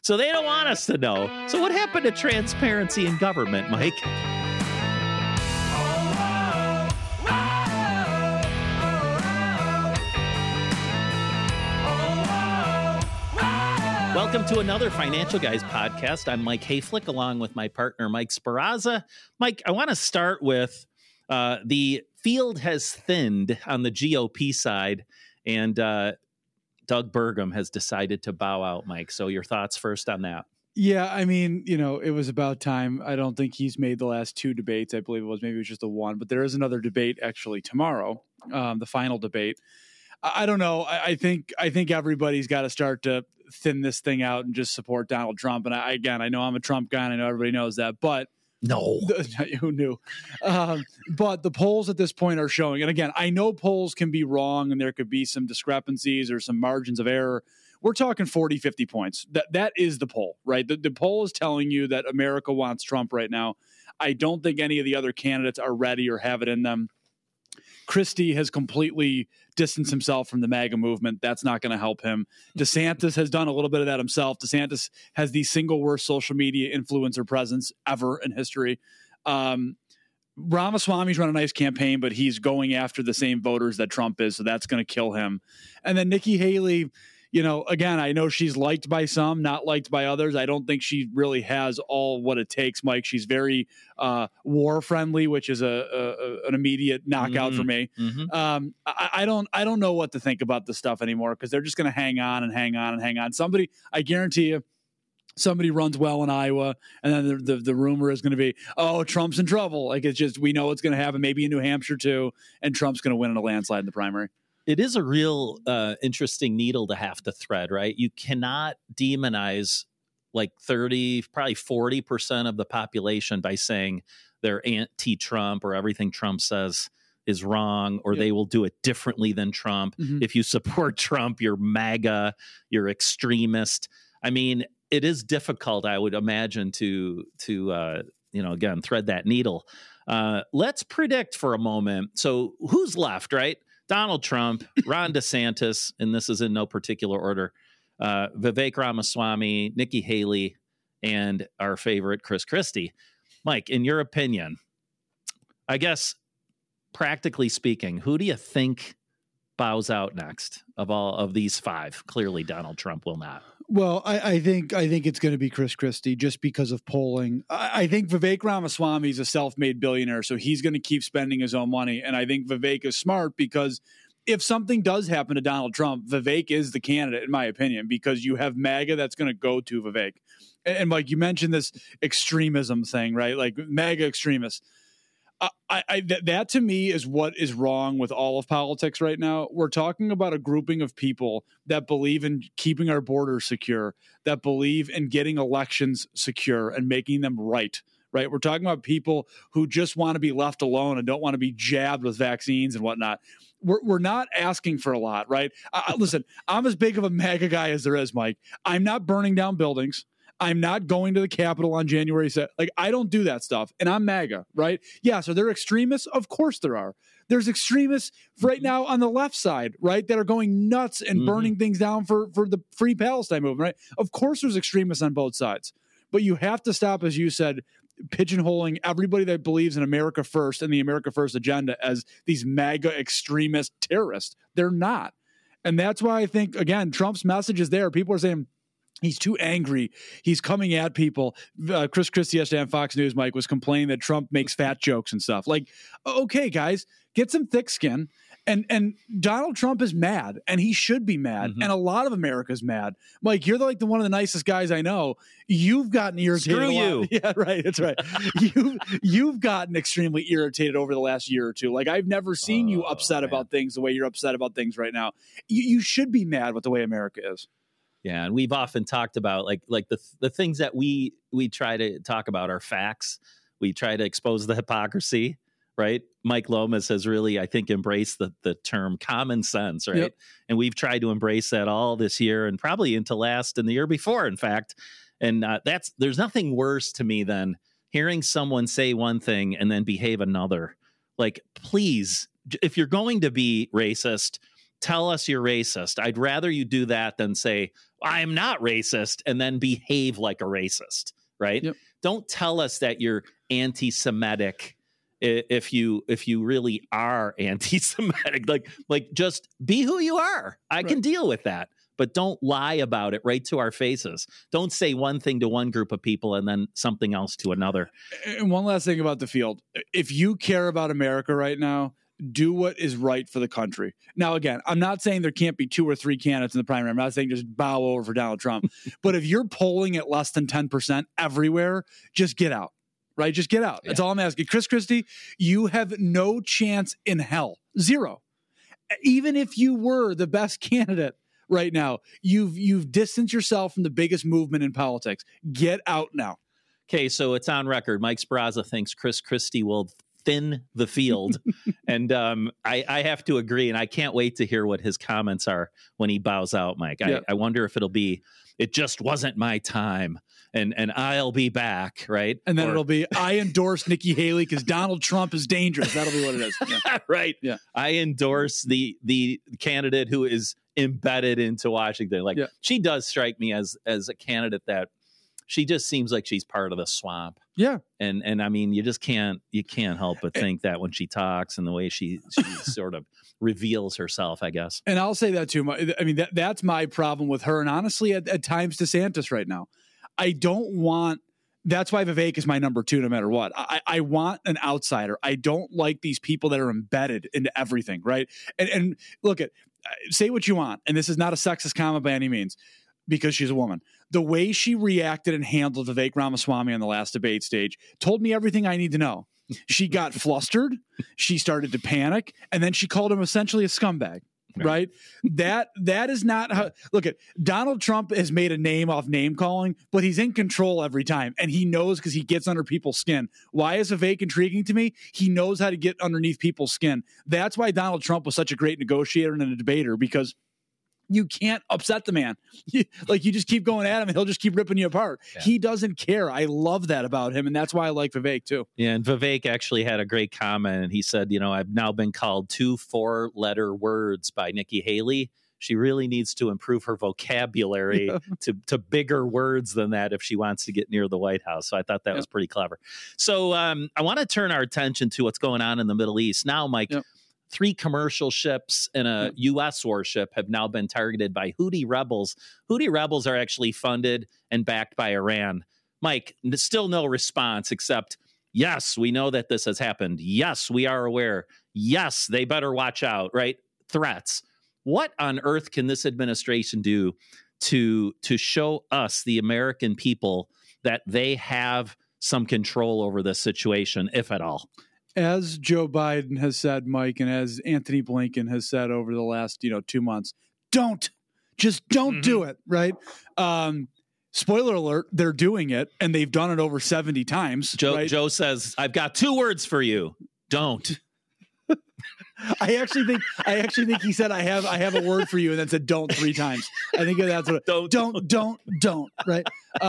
So they don't want us to know. So what happened to transparency in government, Mike? Welcome to another Financial Guys podcast. I'm Mike Hayflick, along with my partner, Mike Speraza. Mike, I want to start with the field has thinned on the GOP side, and Doug Burgum has decided to bow out, Mike. So your thoughts first on that. Yeah, I mean, it was about time. I don't think he's made the last two debates. I believe maybe it was just the one, but there is another debate actually tomorrow, the final debate. I don't know. I think everybody's got to start to thin this thing out and just support Donald Trump. And I know I'm a Trump guy, and I know everybody knows that, but no, who knew? But the polls at this point are showing, and again, I know polls can be wrong and there could be some discrepancies or some margins of error. We're talking 40, 50 points. That is the poll, right? The poll is telling you that America wants Trump right now. I don't think any of the other candidates are ready or have it in them. Christie has completely distanced himself from the MAGA movement. That's not going to help him. DeSantis has done a little bit of that himself. DeSantis has the single worst social media influencer presence ever in history. Ramaswamy's run a nice campaign, but he's going after the same voters that Trump is, so that's going to kill him. And then Nikki Haley, again, I know she's liked by some, not liked by others. I don't think she really has all what it takes, Mike. She's very war friendly, which is an immediate knockout for me. Mm-hmm. I don't know what to think about this stuff anymore because they're just going to hang on and hang on and hang on. I guarantee you, somebody runs well in Iowa, and then the rumor is going to be, oh, Trump's in trouble. Like, it's just, we know it's going to happen, maybe in New Hampshire too, and Trump's going to win in a landslide in the primary. It is a real interesting needle to have to thread, right? You cannot demonize like 30, probably 40% of the population by saying they're anti-Trump or everything Trump says is wrong, or they will do it differently than Trump. Mm-hmm. If you support Trump, you're MAGA, you're extremist. I mean, it is difficult, I would imagine, to again, thread that needle. Let's predict for a moment. So who's left, right? Donald Trump, Ron DeSantis, and this is in no particular order, Vivek Ramaswamy, Nikki Haley, and our favorite, Chris Christie. Mike, in your opinion, I guess, practically speaking, who do you think bows out next of all of these five? Clearly, Donald Trump will not. Well, I think it's going to be Chris Christie just because of polling. I think Vivek Ramaswamy is a self-made billionaire, so he's going to keep spending his own money. And I think Vivek is smart because if something does happen to Donald Trump, Vivek is the candidate, in my opinion, because you have MAGA that's going to go to Vivek. And Mike, you mentioned this extremism thing, right? Like MAGA extremists. That to me is what is wrong with all of politics right now. We're talking about a grouping of people that believe in keeping our borders secure, that believe in getting elections secure and making them right. We're talking about people who just want to be left alone and don't want to be jabbed with vaccines and whatnot. We're not asking for a lot, right? Listen, I'm as big of a MAGA guy as there is, Mike. I'm not burning down buildings. I'm not going to the Capitol on January 7th. Like, I don't do that stuff. And I'm MAGA, right? Yeah, so there are extremists? Of course there are. There's extremists right now on the left side, right, that are going nuts and burning things down for the Free Palestine movement, right? Of course there's extremists on both sides. But you have to stop, as you said, pigeonholing everybody that believes in America First and the America First agenda as these MAGA extremist terrorists. They're not. And that's why I think, again, Trump's message is there. People are saying, he's too angry. He's coming at people. Chris Christie yesterday on Fox News, Mike, was complaining that Trump makes fat jokes and stuff. Like, okay, guys, get some thick skin. And Donald Trump is mad, and he should be mad. Mm-hmm. And a lot of America's mad. Mike, you're like one of the nicest guys I know. You've gotten irritated. Screw you. Yeah, right. That's right. You've gotten extremely irritated over the last year or two. Like, I've never seen you upset about things the way you're upset about things right now. You should be mad with the way America is. Yeah, and we've often talked about like the things that we try to talk about are facts. We try to expose the hypocrisy, right? Mike Lomas has really, I think, embraced the term common sense, right? Yep. And we've tried to embrace that all this year and probably into last and the year before, in fact. And there's nothing worse to me than hearing someone say one thing and then behave another. Like, please, if you're going to be racist, tell us you're racist. I'd rather you do that than say, I am not racist, and then behave like a racist, right? Yep. Don't tell us that you're anti-Semitic if you really are anti-Semitic. Like just be who you are. I can deal with that. But don't lie about it right to our faces. Don't say one thing to one group of people and then something else to another. And one last thing about the field. If you care about America right now, do what is right for the country. Now, again, I'm not saying there can't be 2 or 3 candidates in the primary. I'm not saying just bow over for Donald Trump. But if you're polling at less than 10% everywhere, just get out, right? Just get out. That's all I'm asking. Chris Christie, you have no chance in hell. 0. Even if you were the best candidate right now, you've distanced yourself from the biggest movement in politics. Get out now. Okay, so it's on record. Mike Sbraza thinks Chris Christie will thin the field. And I have to agree, and I can't wait to hear what his comments are when he bows out, Mike. I wonder if it'll be, it just wasn't my time, and I'll be back, right? And then it'll be, I endorse Nikki Haley because Donald Trump is dangerous. That'll be what it is. Yeah. Right. Yeah. I endorse the candidate who is embedded into Washington. Like, she does strike me as a candidate that she just seems like she's part of the swamp. Yeah. And I mean, you can't help but think that when she talks and the way she sort of reveals herself, I guess. And I'll say that too. I mean, that's my problem with her. And honestly, at times DeSantis right now, I don't want, that's why Vivek is my number 2, no matter what. I want an outsider. I don't like these people that are embedded into everything. Right. And look say what you want. And this is not a sexist comment by any means, because she's a woman. The way she reacted and handled Vivek Ramaswamy on the last debate stage told me everything I need to know. She got flustered. She started to panic. And then she called him essentially a scumbag. Right? That is not how. Look, Donald Trump has made a name off name calling, but he's in control every time. And he knows, because he gets under people's skin. Why is Vivek intriguing to me? He knows how to get underneath people's skin. That's why Donald Trump was such a great negotiator and a debater, because you can't upset the man. You just keep going at him and he'll just keep ripping you apart. Yeah. He doesn't care. I love that about him. And that's why I like Vivek too. Yeah. And Vivek actually had a great comment. And he said, I've now been called 2 4-letter words by Nikki Haley. She really needs to improve her vocabulary to bigger words than that if she wants to get near the White House. So I thought that was pretty clever. So I want to turn our attention to what's going on in the Middle East. Now, Mike, 3 commercial ships and a U.S. warship have now been targeted by Houthi rebels. Houthi rebels are actually funded and backed by Iran. Mike, still no response except, yes, we know that this has happened. Yes, we are aware. Yes, they better watch out, right? Threats. What on earth can this administration do to show us, the American people, that they have some control over this situation, if at all? As Joe Biden has said, Mike, and as Anthony Blinken has said over the last 2 months, don't do it, right? Spoiler alert, they're doing it, and they've done it over 70 times. Joe says, I've got 2 words for you. Don't. I actually think he said, I have a word for you, and then said don't 3 times. I think that's what don't, right?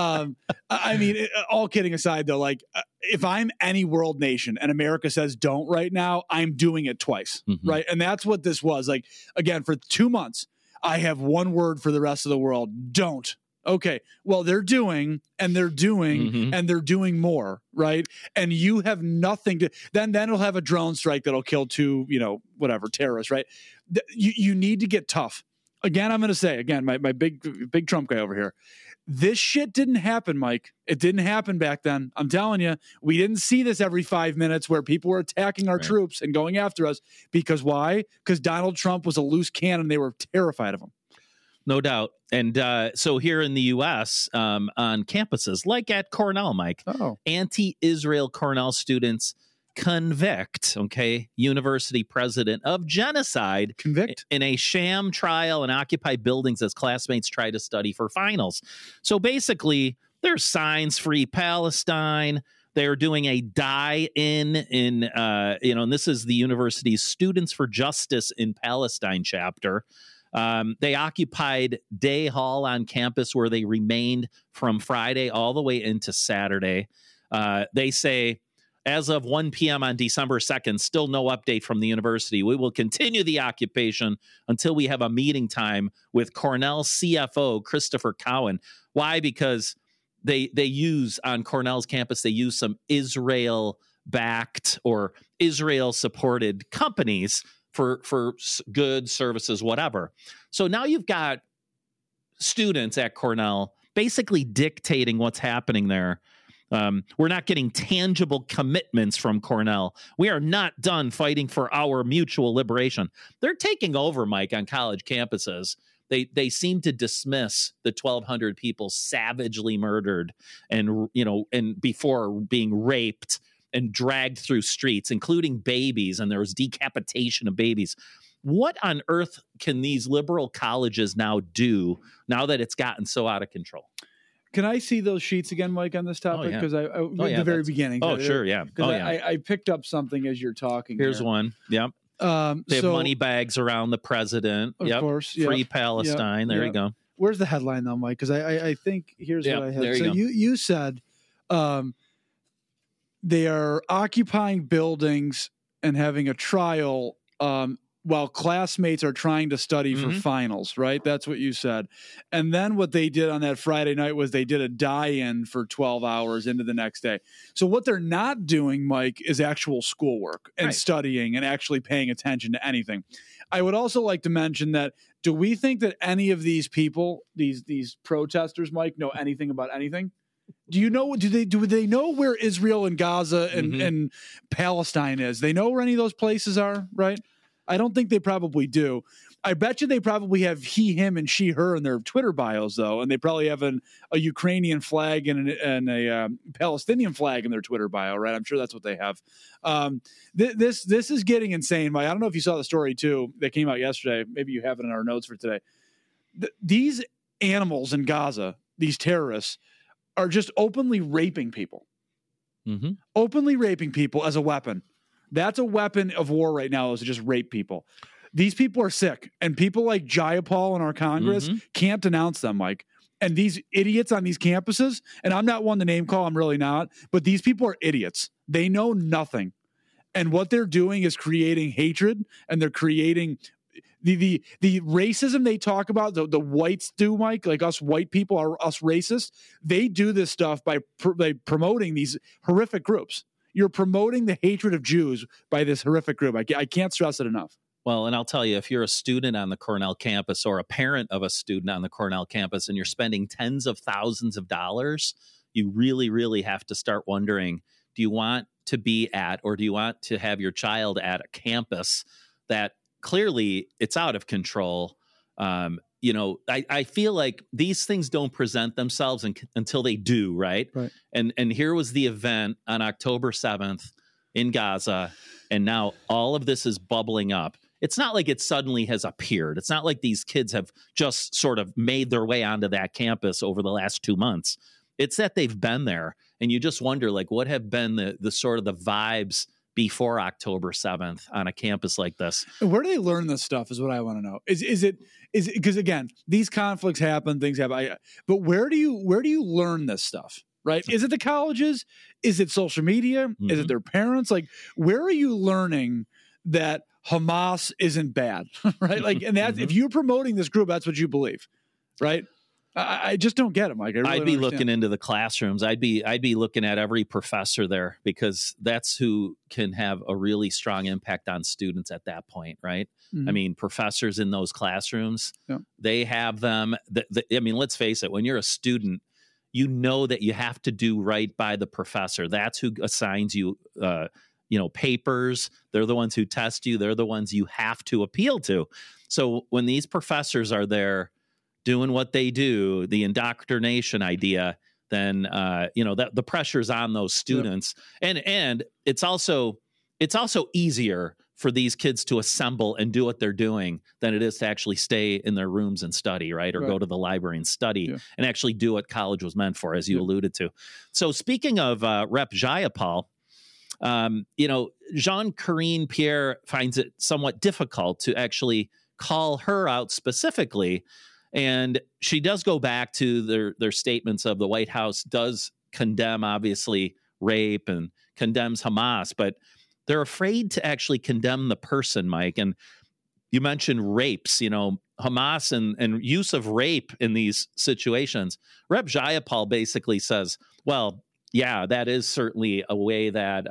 I mean, all kidding aside though, like if I'm any world nation and America says don't right now, I'm doing it twice, right? And that's what this was. Like, again, for 2 months, I have one word for the rest of the world: don't. Okay, well, they're doing and they're doing and they're doing more, right? And you have nothing to, then it'll have a drone strike that'll kill 2, terrorists, right? You need to get tough. Again, I'm going to say, my big Trump guy over here, this shit didn't happen, Mike. It didn't happen back then. I'm telling you, we didn't see this every 5 minutes where people were attacking our troops and going after us. Because why? Because Donald Trump was a loose cannon. They were terrified of him. No doubt. And so here in the U.S., on campuses, like at Cornell, Mike, anti-Israel Cornell students convict, university president of genocide in a sham trial and occupy buildings as classmates try to study for finals. So basically, there's signs, Free Palestine. They're doing a die-in, and this is the university's Students for Justice in Palestine chapter. They occupied Day Hall on campus, where they remained from Friday all the way into Saturday. They say As of 1 p.m. on December 2nd, still no update from the university. We will continue the occupation until we have a meeting time with Cornell CFO Christopher Cowan. Why? Because they use on Cornell's campus, they use some Israel-backed or Israel-supported companies for goods, services, whatever. So now you've got students at Cornell basically dictating what's happening there. We're not getting tangible commitments from Cornell. We are not done fighting for our mutual liberation. They're taking over, Mike, on college campuses. They seem to dismiss the 1,200 people savagely murdered and before being raped and dragged through streets, including babies, and there was decapitation of babies. What on earth can these liberal colleges now do now that it's gotten so out of control? Can I see those sheets again, Mike, on this topic? Because the very beginning. Oh, sure, yeah. I picked up something as you're talking. Here's one. Yep. They have money bags around the president. Of course. Free Palestine. There you go. Where's the headline, though, Mike? Because I think here's what I have. There so you said they are occupying buildings and having a trial while classmates are trying to study for finals, right? That's what you said. And then what they did on that Friday night was they did a die-in for 12 hours into the next day. So what they're not doing, Mike, is actual schoolwork and studying and actually paying attention to anything. I would also like to mention that, do we think that any of these people, these protesters, Mike, know anything about anything? Do you know? Do they know where Israel and Gaza and Palestine is? They know where any of those places are, right? I don't think they probably do. I bet you they probably have he, him, and she, her in their Twitter bios, though, and they probably have a Ukrainian flag and a Palestinian flag in their Twitter bio, right? I'm sure that's what they have. This is getting insane, Mike. I don't know if you saw the story too that came out yesterday. Maybe you have it in our notes for today. These animals in Gaza, these terrorists, are just openly raping people. Openly raping people as a weapon. That's a weapon of war right now, is to just rape people. These people are sick, and people like Jayapal in our Congress can't denounce them, Mike. And these idiots on these campuses, and I'm not one to name call, I'm really not, but these people are idiots. They know nothing. And what they're doing is creating hatred, and they're creating the racism they talk about, the whites do, Mike, like us white people are us racist. They do this stuff by promoting these horrific groups. You're promoting the hatred of Jews by this horrific group. I can't stress it enough. Well, and I'll tell you, if you're a student on the Cornell campus or a parent of a student on the Cornell campus and you're spending tens of thousands of dollars, you really, really have to start wondering, do you want to be at, or do you want to have your child at a campus that clearly it's out of control? I feel like these things don't present themselves until they do, right? And here was the event on October 7th in Gaza, and now all of this is bubbling up. It's not like it suddenly has appeared. It's not like these kids have just sort of made their way onto that campus over the last 2 months. It's that they've been there, and you just wonder, like, what have been the sort of the vibes before October 7th on a campus like this? Where do they learn this stuff is what I want to know. Is it because, again, these conflicts happen, things happen, but where do you learn this stuff, right? Is it the colleges? Is it social media? Is it their parents? Like, where are you learning that Hamas isn't bad, right? Like, and that if you're promoting this group, that's what you believe, right? I just don't get it, Mike. I'd be looking into the classrooms. I'd be looking at every professor there, because that's who can have a really strong impact on students at that point, right? I mean, professors in those classrooms, they have them. I mean, let's face it, when you're a student, you know that you have to do right by the professor. That's who assigns you, papers. They're the ones who test you. They're the ones you have to appeal to. So when these professors are there doing what they do, the indoctrination idea, then that the pressure's on those students, and it's also easier for these kids to assemble and do what they're doing than it is to actually stay in their rooms and study, right? Or go to the library and study and actually do what college was meant for, as you alluded to. So speaking of Rep. Jayapal, Jean-Karine Pierre finds it somewhat difficult to actually call her out specifically. And she does go back to their statements of the White House does condemn, obviously, rape and condemns Hamas, but they're afraid to actually condemn the person, Mike. And you mentioned rapes, Hamas and use of rape in these situations. Reb Jayapal basically says, well, yeah, that is certainly a way that,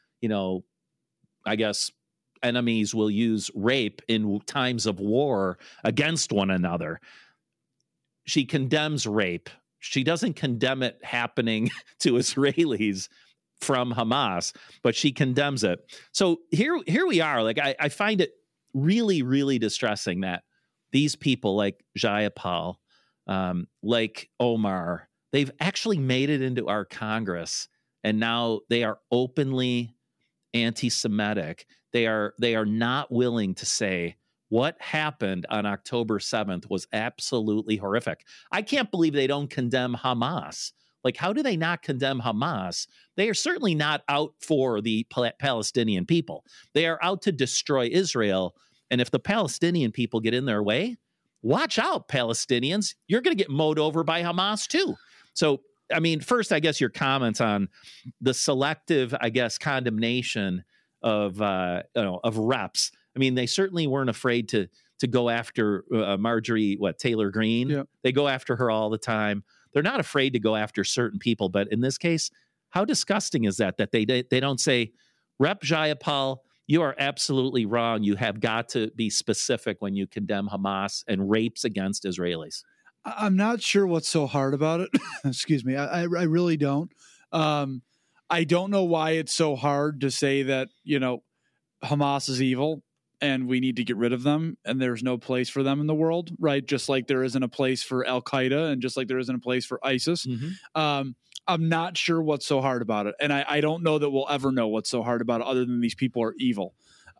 I guess enemies will use rape in times of war against one another. She condemns rape. She doesn't condemn it happening to Israelis from Hamas, but she condemns it. So here we are. Like, I find it really, really distressing that these people like Jayapal, like Omar, they've actually made it into our Congress, and now they are openly anti-Semitic. They are not willing to say what happened on October 7th was absolutely horrific. I can't believe they don't condemn Hamas. Like, how do they not condemn Hamas? They are certainly not out for the Palestinian people. They are out to destroy Israel. And if the Palestinian people get in their way, watch out, Palestinians. You're going to get mowed over by Hamas too. So, I mean, first, I guess your comments on the selective, condemnation of reps. I mean, they certainly weren't afraid to go after Marjorie, Taylor Greene. Yep. They go after her all the time. They're not afraid to go after certain people. But in this case, how disgusting is that they don't say, Rep Jayapal, you are absolutely wrong. You have got to be specific when you condemn Hamas and rapes against Israelis. I'm not sure what's so hard about it. Excuse me. I really don't. I don't know why it's so hard to say that, Hamas is evil and we need to get rid of them and there's no place for them in the world, right? Just like there isn't a place for Al-Qaeda and just like there isn't a place for ISIS. Mm-hmm. I'm not sure what's so hard about it. And I don't know that we'll ever know what's so hard about it other than these people are evil.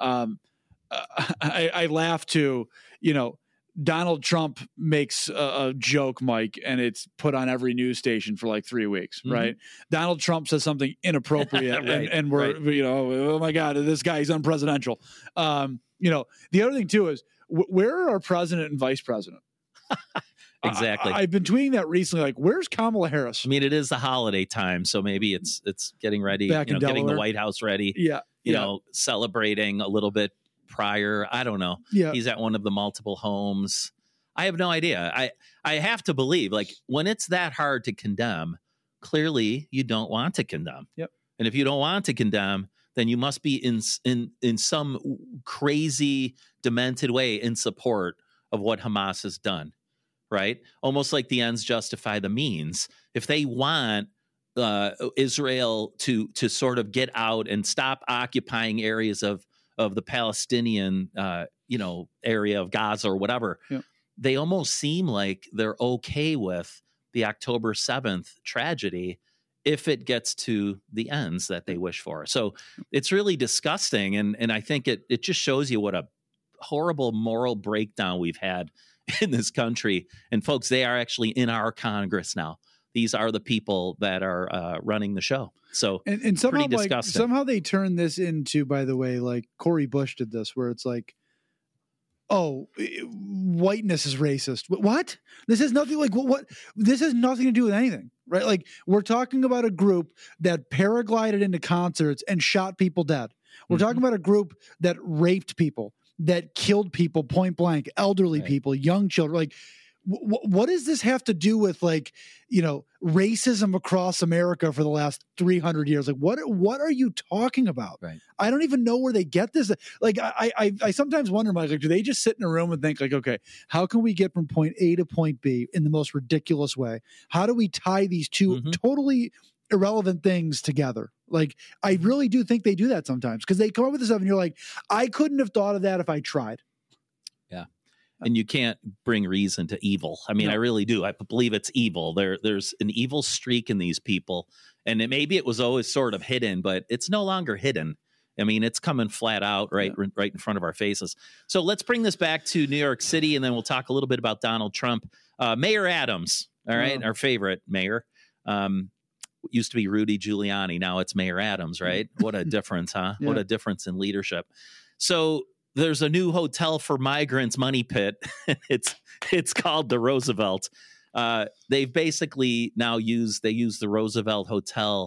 I laugh too, Donald Trump makes a joke, Mike, and it's put on every news station for like 3 weeks, mm-hmm. right? Donald Trump says something inappropriate right, and we're, right. Oh my God, this guy is unpresidential. The other thing too is where are our president and vice president? Exactly. I've been tweeting that recently. Like, where's Kamala Harris? I mean, it is the holiday time, so maybe it's getting ready, getting the White House ready. Yeah. Celebrating a little bit prior. I don't know. Yeah. He's at one of the multiple homes. I have no idea. I have to believe, like, when it's that hard to condemn, clearly you don't want to condemn. Yep. And if you don't want to condemn, then you must be in some crazy, demented way in support of what Hamas has done. Right? Almost like the ends justify the means. If they want Israel to sort of get out and stop occupying areas of the Palestinian, area of Gaza or whatever, they almost seem like they're okay with the October 7th tragedy if it gets to the ends that they wish for. So it's really disgusting. And I think it just shows you what a horrible moral breakdown we've had in this country. And folks, they are actually in our Congress now. These are the people that are running the show. So and somehow, pretty disgusting. Somehow they turn this into, by the way, like Cori Bush did this, where it's like, oh, whiteness is racist. What? This has nothing like what? This has nothing to do with anything, right? Like, we're talking about a group that paraglided into concerts and shot people dead. We're talking about a group that raped people, that killed people point blank, elderly people, young children. Like, what does this have to do with, like, racism across America for the last 300 years? Like, what are you talking about? Right. I don't even know where they get this. Like, I sometimes wonder, Mike, like, do they just sit in a room and think, like, okay, how can we get from point A to point B in the most ridiculous way? How do we tie these two totally irrelevant things together? Like, I really do think they do that sometimes, because they come up with this stuff and you're like, I couldn't have thought of that if I tried. Yeah. And you can't bring reason to evil. I mean, I really do. I believe it's evil. There's an evil streak in these people. And maybe it was always sort of hidden, but it's no longer hidden. I mean, it's coming flat out right in front of our faces. So let's bring this back to New York City, and then we'll talk a little bit about Donald Trump. Mayor Adams, all right, our favorite mayor. Used to be Rudy Giuliani. Now it's Mayor Adams, right? What a difference, huh? Yeah. What a difference in leadership. So there's a new hotel for migrants, Money Pit. It's called the Roosevelt. They've basically now used the Roosevelt Hotel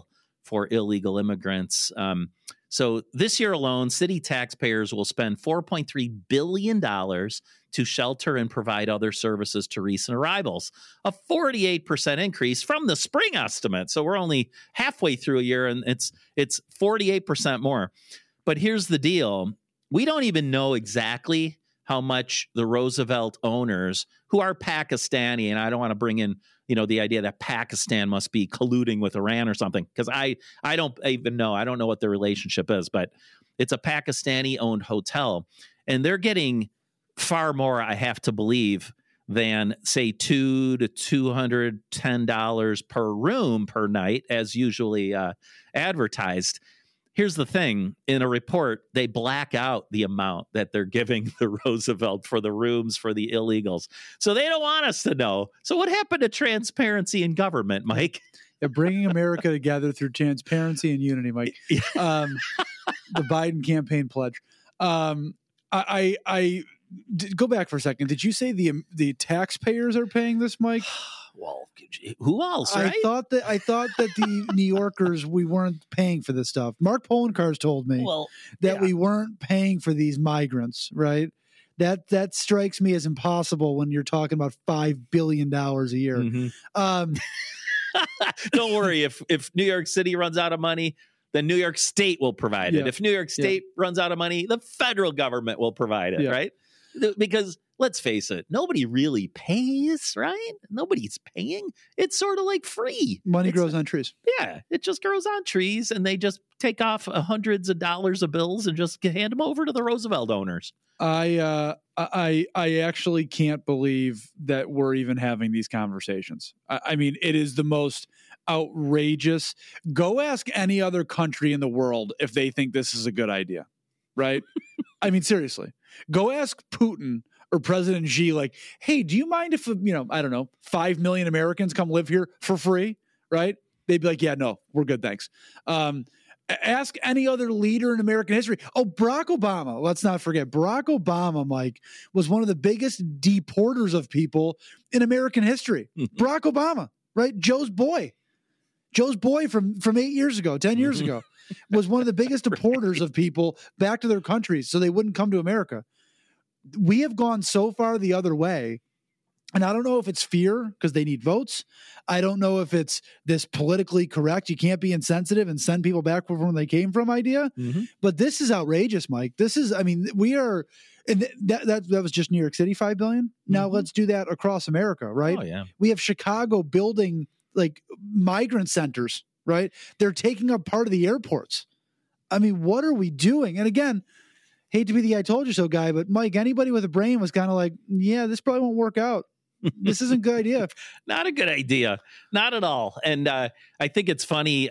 for illegal immigrants. So this year alone, city taxpayers will spend $4.3 billion to shelter and provide other services to recent arrivals, a 48% increase from the spring estimate. So we're only halfway through a year, and it's 48% more. But here's the deal. We don't even know exactly how much the Roosevelt owners, who are Pakistani, and I don't want to bring in, the idea that Pakistan must be colluding with Iran or something, because I don't even know. I don't know what the relationship is, but it's a Pakistani-owned hotel, and they're getting far more, I have to believe, than, say, $200 to $210 per room per night, as usually advertised. Here's the thing. In a report, they black out the amount that they're giving the Roosevelt for the rooms for the illegals. So they don't want us to know. So what happened to transparency in government, Mike? Yeah, bringing America together through transparency and unity, Mike. The Biden campaign pledge. I go back for a second. Did you say the taxpayers are paying this, Mike? Well, who else? Right? I thought that the New Yorkers, we weren't paying for this stuff. Mark Poloncarz told me that we weren't paying for these migrants. Right? That strikes me as impossible when you're talking about $5 billion a year. Mm-hmm. Don't worry. If New York City runs out of money, then New York State will provide it. If New York State runs out of money, the federal government will provide it. Right? Because let's face it, nobody really pays, right? Nobody's paying. It's sort of like free. Money grows on trees. Yeah, it just grows on trees, and they just take off hundreds of dollars of bills and just hand them over to the Roosevelt owners. I actually can't believe that we're even having these conversations. I mean, it is the most outrageous. Go ask any other country in the world if they think this is a good idea, right? I mean, seriously. Go ask Putin or President Xi, like, hey, do you mind if, I don't know, 5 million Americans come live here for free, right? They'd be like, yeah, no, we're good, thanks. Ask any other leader in American history. Oh, Barack Obama. Let's not forget. Barack Obama, Mike, was one of the biggest deporters of people in American history. Barack Obama, right? Joe's boy from 8 years ago, 10 years ago, was one of the biggest deporters of people back to their countries so they wouldn't come to America. We have gone so far the other way. And I don't know if it's fear because they need votes. I don't know if it's this politically correct, you can't be insensitive and send people back from where they came from idea. Mm-hmm. But this is outrageous, Mike. This is, I mean, we are, and that was just New York City, $5 billion. Now let's do that across America, right? Oh, yeah. We have Chicago building like migrant centers, right? They're taking up part of the airports. I mean, what are we doing? And again, hate to be the I told you so guy, but Mike, anybody with a brain was kind of like, yeah, this probably won't work out. This isn't a good idea. Not a good idea. Not at all. And I think it's funny,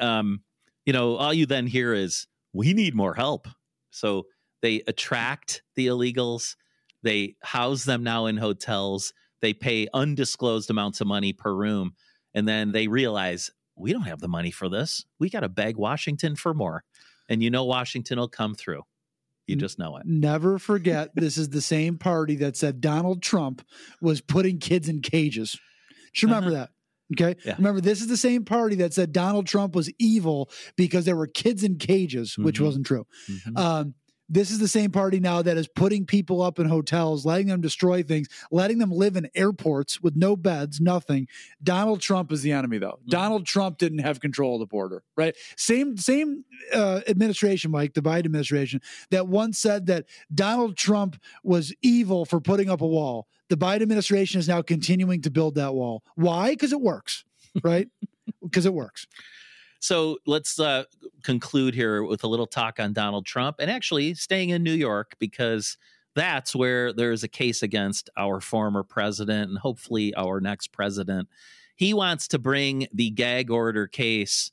all you then hear is, we need more help. So they attract the illegals. They house them now in hotels. They pay undisclosed amounts of money per room. And then they realize, we don't have the money for this. We got to beg Washington for more. And Washington will come through. You just know it. Never forget, this is the same party that said Donald Trump was putting kids in cages. Just remember that. Okay. Yeah. Remember, this is the same party that said Donald Trump was evil because there were kids in cages, which wasn't true. Mm-hmm. This is the same party now that is putting people up in hotels, letting them destroy things, letting them live in airports with no beds, nothing. Donald Trump is the enemy, though. Mm-hmm. Donald Trump didn't have control of the border, right? Same administration, Mike, the Biden administration, that once said that Donald Trump was evil for putting up a wall. The Biden administration is now continuing to build that wall. Why? Because it works, right? Because it works. So let's conclude here with a little talk on Donald Trump and actually staying in New York, because that's where there is a case against our former president and hopefully our next president. He wants to bring the gag order case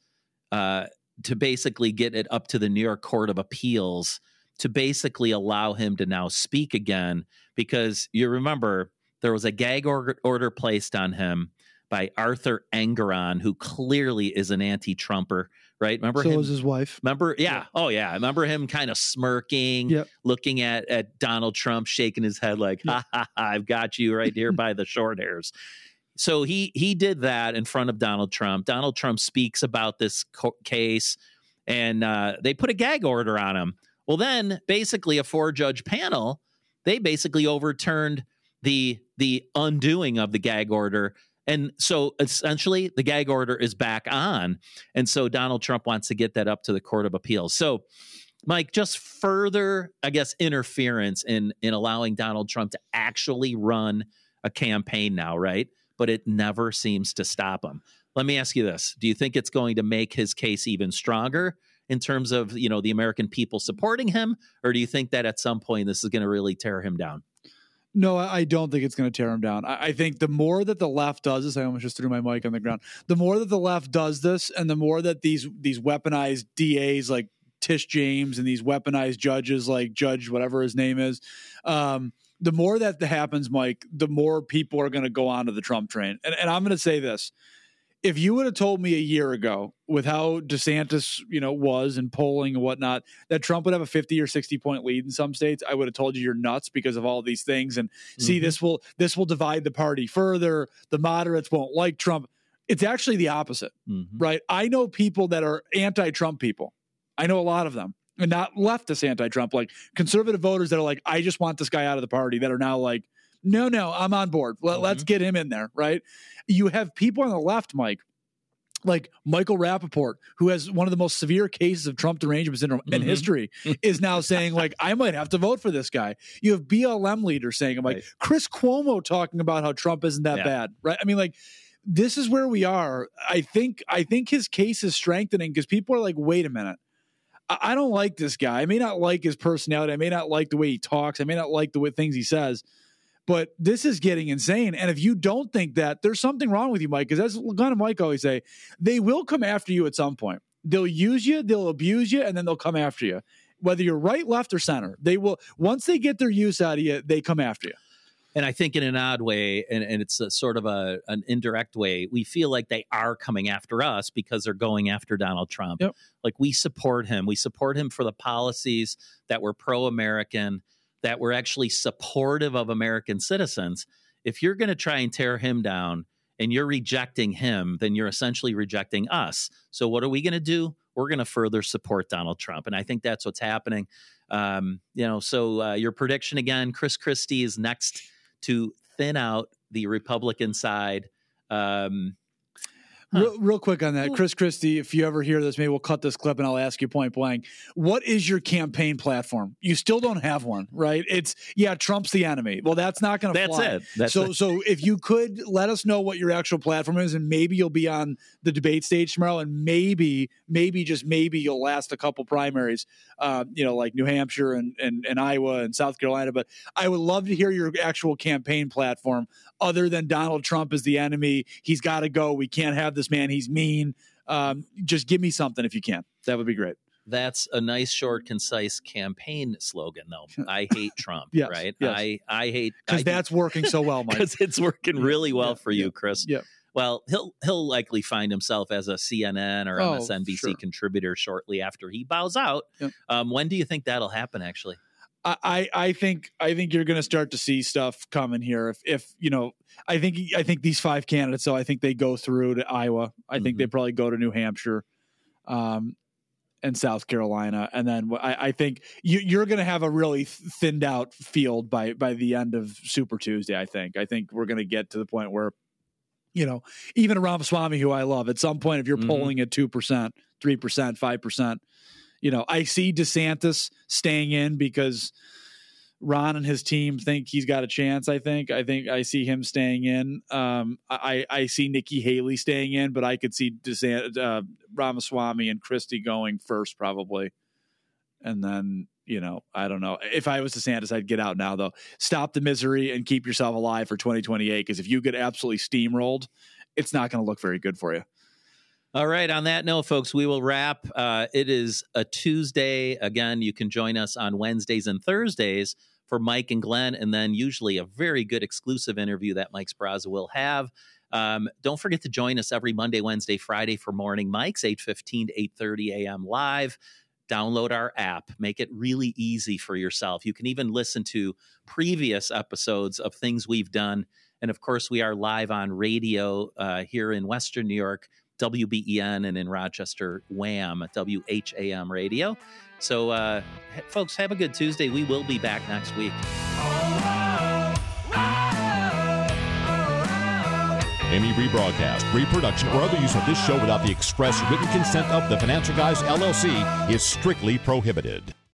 to basically get it up to the New York Court of Appeals to basically allow him to now speak again, because you remember there was a gag order placed on him by Arthur Engoron, who clearly is an anti-Trumper, right? Remember him? So was his wife. Remember? Yeah. Oh, yeah. I remember him kind of smirking, looking at Donald Trump, shaking his head like, ha, ha, ha, I've got you right here by the short hairs. So he did that in front of Donald Trump. Donald Trump speaks about this case, and they put a gag order on him. Well, then basically a 4-judge panel, they basically overturned the undoing of the gag order. And so essentially the gag order is back on. And so Donald Trump wants to get that up to the Court of Appeals. So, Mike, just further, I guess, interference in allowing Donald Trump to actually run a campaign now, right? But it never seems to stop him. Let me ask you this. Do you think it's going to make his case even stronger in terms of, the American people supporting him? Or do you think that at some point this is going to really tear him down? No, I don't think it's going to tear him down. I think the more that the left does this, I almost just threw my mic on the ground. The more that the left does this, and the more that these weaponized DAs like Tish James and these weaponized judges like Judge whatever his name is, the more that happens, Mike, the more people are going to go onto the Trump train. And I'm going to say this. If you would have told me a year ago with how DeSantis, was and polling and whatnot, that Trump would have a 50 or 60 point lead in some states, I would have told you you're nuts because of all these things. And see, this will divide the party further. The moderates won't like Trump. It's actually the opposite, right? I know people that are anti-Trump people. I know a lot of them, and not leftist anti-Trump, like conservative voters that are like, I just want this guy out of the party, that are now like, no, I'm on board. Let's get him in there, right? You have people on the left, Mike, like Michael Rappaport, who has one of the most severe cases of Trump derangement syndrome in history, is now saying, like, I might have to vote for this guy. You have BLM leaders saying, I'm like, Chris Cuomo talking about how Trump isn't that bad, right? I mean, like, this is where we are. I think his case is strengthening because people are like, wait a minute. I don't like this guy. I may not like his personality. I may not like the way he talks. I may not like the way things he says. But this is getting insane. And if you don't think that, there's something wrong with you, Mike, because as Glenn and Mike always say, they will come after you at some point. They'll use you, they'll abuse you, and then they'll come after you. Whether you're right, left, or center, they will. Once they get their use out of you, they come after you. And I think in an odd way, and it's a sort of an indirect way, we feel like they are coming after us because they're going after Donald Trump. Yep. Like, we support him. We support him for the policies that were pro-American, that were actually supportive of American citizens. If you're going to try and tear him down and you're rejecting him, then you're essentially rejecting us. So what are we going to do? We're going to further support Donald Trump. And I think that's what's happening. So your prediction again, Chris Christie is next to thin out the Republican side. Real quick on that, Chris Christie, if you ever hear this, maybe we'll cut this clip and I'll ask you point blank. What is your campaign platform? You still don't have one, right? It's, Trump's the enemy. Well, that's not going to fly. That's it. So if you could let us know what your actual platform is, and maybe you'll be on the debate stage tomorrow, and maybe just maybe you'll last a couple primaries, like New Hampshire and Iowa and South Carolina. But I would love to hear your actual campaign platform other than Donald Trump is the enemy. He's got to go. We can't have this man. He's mean. Just give me something if you can. That would be great. That's a nice, short, concise campaign slogan, though. I hate Trump, yes, right? Yes. I hate... Because that's working so well, Mike. Because it's working really well for you, Chris. Yeah. Well, he'll likely find himself as a CNN or MSNBC contributor shortly after he bows out. Yeah. When do you think that'll happen, actually? I think you're going to start to see stuff coming here. If I think these 5 candidates, so I think they go through to Iowa. I think they probably go to New Hampshire, and South Carolina, and then I think you're going to have a really thinned out field by the end of Super Tuesday. I think we're going to get to the point where, even Ramaswamy, who I love, at some point, if you're polling at 2%, 3%, 5%. I see DeSantis staying in because Ron and his team think he's got a chance. I think I see him staying in. I see Nikki Haley staying in, but I could see Ramaswamy and Christie going first probably. And then, I don't know. If I was DeSantis, I'd get out now, though. Stop the misery and keep yourself alive for 2028, because if you get absolutely steamrolled, it's not going to look very good for you. All right. On that note, folks, we will wrap. It is a Tuesday. Again, you can join us on Wednesdays and Thursdays for Mike and Glenn, and then usually a very good exclusive interview that Mike Sbraza will have. Don't forget to join us every Monday, Wednesday, Friday for Morning Mike's, 8:15 to 8:30 a.m. live. Download our app. Make it really easy for yourself. You can even listen to previous episodes of things we've done And of course, we are live on radio here in Western New York, WBEN, and in Rochester, WHAM, WHAM radio. So, folks, have a good Tuesday. We will be back next week. Any rebroadcast, reproduction, or other use of this show without the express written consent of the Financial Guys, LLC is strictly prohibited.